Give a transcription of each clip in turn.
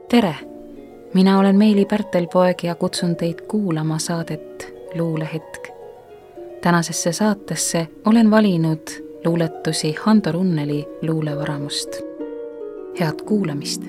Tere! Mina olen Meeli Pärtelpoeg ja kutsun teid kuulama saadet Luulehetk. Tänasesse saatesse olen valinud luuletusi Hando Runneli luulevaramust. Head kuulamist!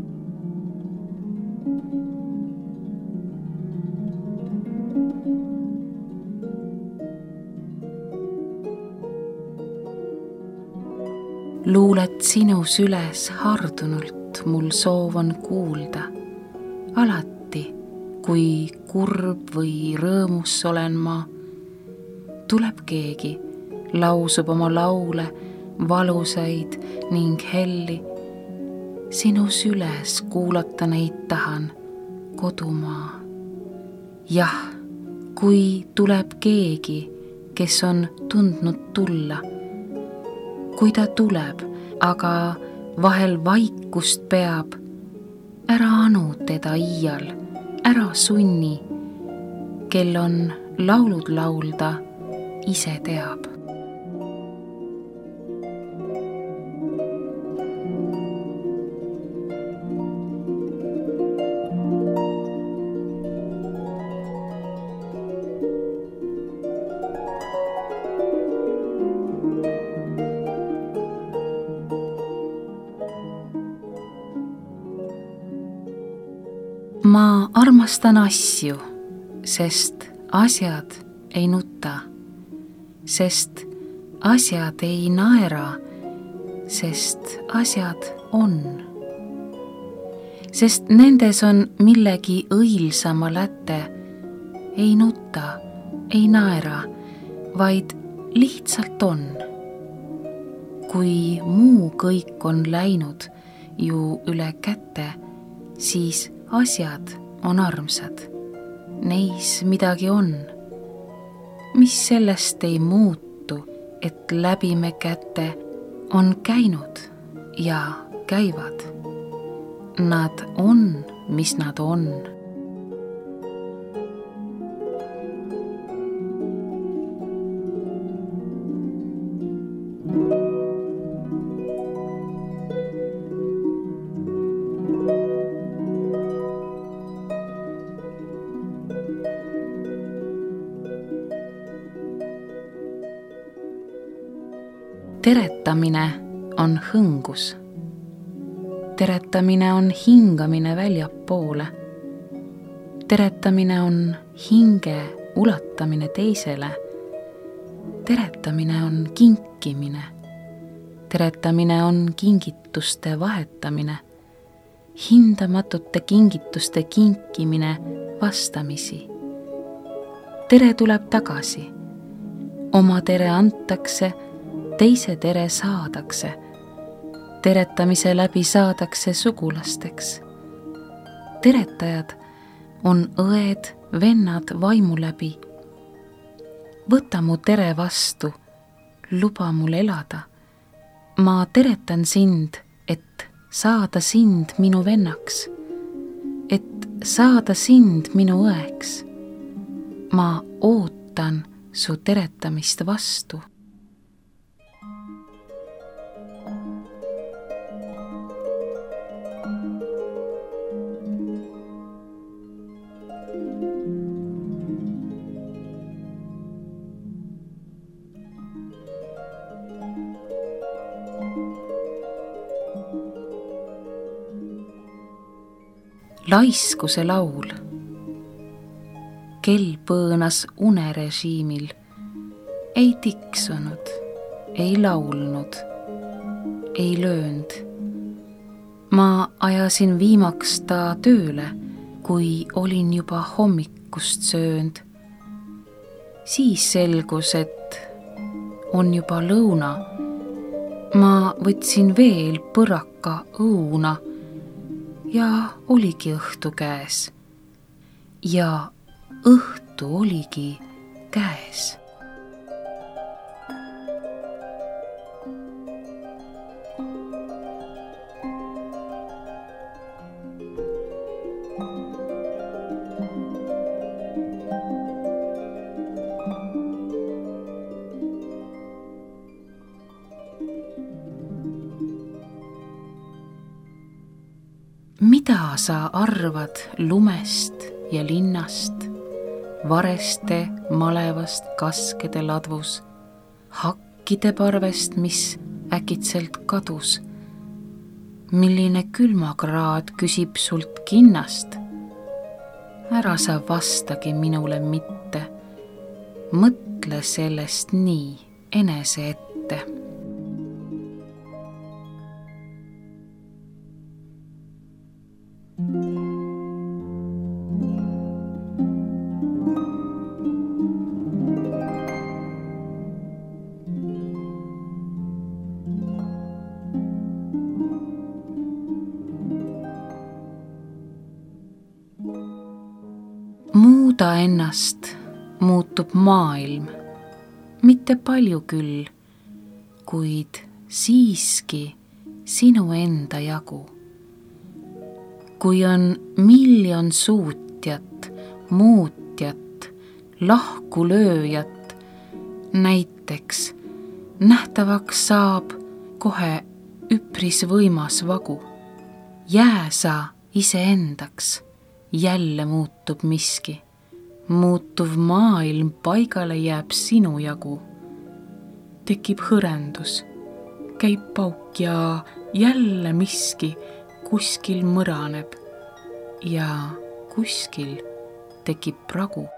Luulet sinu süles hardunult mul soov on kuulda. Alati, kui kurb või rõõmus olen ma, tuleb keegi, lausub oma laule, valusaid ning helli. Sinu süles kuulata neid tahan, kodumaa. Jah, kui tuleb keegi, kes on tundnud tulla, kui ta tuleb, aga vahel vaikust peab, ära anu teda iial, ära sunni, kel on laulud laulda, ise teab. Ma armastan asju, sest asjad ei nuta, sest asjad ei naera, sest asjad on. Sest nendes on millegi õilsama läte, ei nuta, ei naera, vaid lihtsalt on. Kui muu kõik on läinud ju üle käte, siis asjad on armsad, neis midagi on, mis sellest ei muutu, et läbi me käte on käinud ja käivad. Nad on, mis nad on. Teretamine on hõngus. Teretamine on hingamine väljapoole. Teretamine on hinge ulatamine teisele. Teretamine on kinkimine. Teretamine on kingituste vahetamine. Hindamatute kingituste kinkimine vastamisi. Tere tuleb tagasi. Oma tere antakse, teise tere saadakse. Teretamise läbi saadakse sugulasteks. Teretajad on õed, vennad vaimu läbi. Võta mu tere vastu, luba mul elada. Ma teretan sind, et saada sind minu vennaks, et saada sind minu õeks. Ma ootan su teretamist vastu. Laiskuse laul. Kell põõnas unerežiimil, ei tiksunud, ei laulnud, ei löönd. Ma ajasin viimaks ta tööle, kui olin juba hommikust söönd. Siis selgus, et on juba lõuna. Ma võtsin veel põraka õuna ja oligi õhtu käes. Ja õhtu oligi käes. mida sa arvad lumest ja linnast, vareste malevast kaskede ladvus, hakkide parvest, mis äkitselt kadus? Milline külmakraad küsib sult kinnast? Ära sa vastagi minule mitte, mõtle sellest nii enese ette. Muuda ennast, muutub maailm, mitte palju küll, kuid siiski sinu enda jagu. Kui on miljon suutjat, muutjat, lahkulööjat, näiteks nähtavaks saab kohe üpris võimas vagu. Jää sa iseendaks, jälle muutub miski. Muutuv maailm paigale jääb sinu jagu. Tekib hõrendus, käib pauk ja jälle miski kuskil mõraneb ja kuskil tekib pragu.